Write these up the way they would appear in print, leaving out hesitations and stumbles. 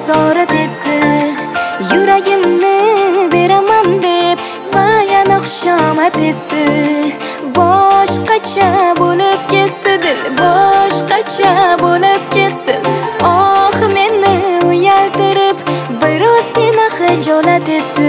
esorat etdi. Yuragimni beraman deb va yana xushomad etdi. Boshqacha bo'lib ketdi dil, boshqacha bo'lib ketdi. Oh, meni uyaltirib birozgina xijolat etdi.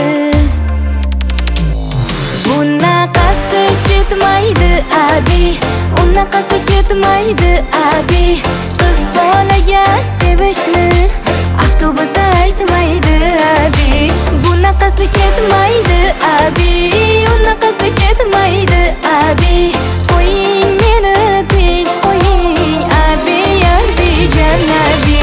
Bunaqasi ketmaydi abi, unaqasi ketmaydi abi. Qiz bolaga sevishni avtobusda aytmaydi abi. Bunaqasi ketmaydi abi, unaqasi ketmaydi abi. Qo'ying meni tinch qo'ying abi, abi janabi.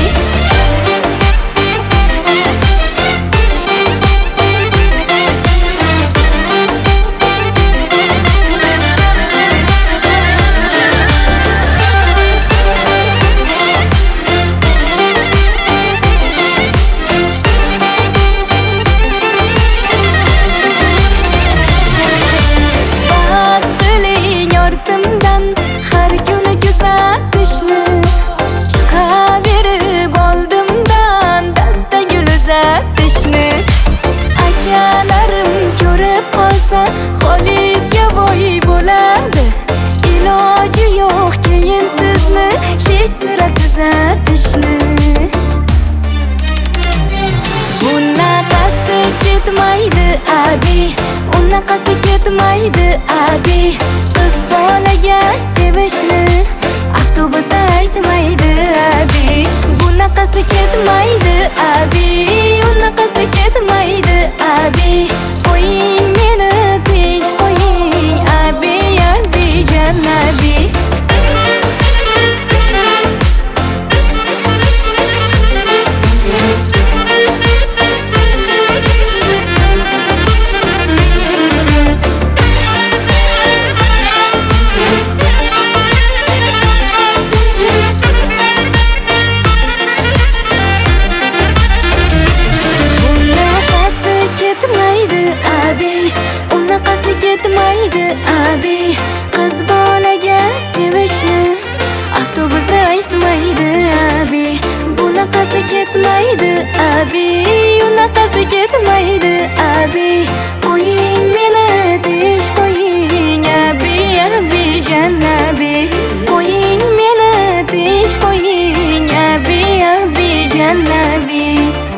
Har kuni kuzatishni chiqaverib oldimdan dasta gul uzatishni. Akalarim ko'rib qolsa holingizga voy bo'ladi. Iloji yo'q keyin sizni hech sira kuzatishni. Bunaqasi ketmaydi abi, unaqasi ketmaydi abi. Qiz bolaga sevishni avtobusda aytmaydi abi. Bunaqasi ketmaydi abi, unaqasi ketmaydi abi. Qo'ying meni tinch qo'ying abi, abi janabi. Unaqasi ketmaydi abi, qiz bolaga sevishni avtobusda aytmaydi abi. Bunaqasi ketmaydi abi, unaqasi ketmaydi abi. Qo'ying meni tinch qo'ying abi, abi janabi. Qo'ying meni tinch qo'ying abi, abi janabi.